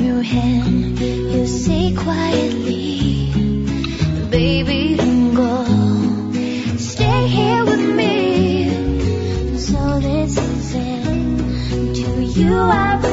your hand, you say quietly, baby, don't go, stay here with me. So this is it, to you I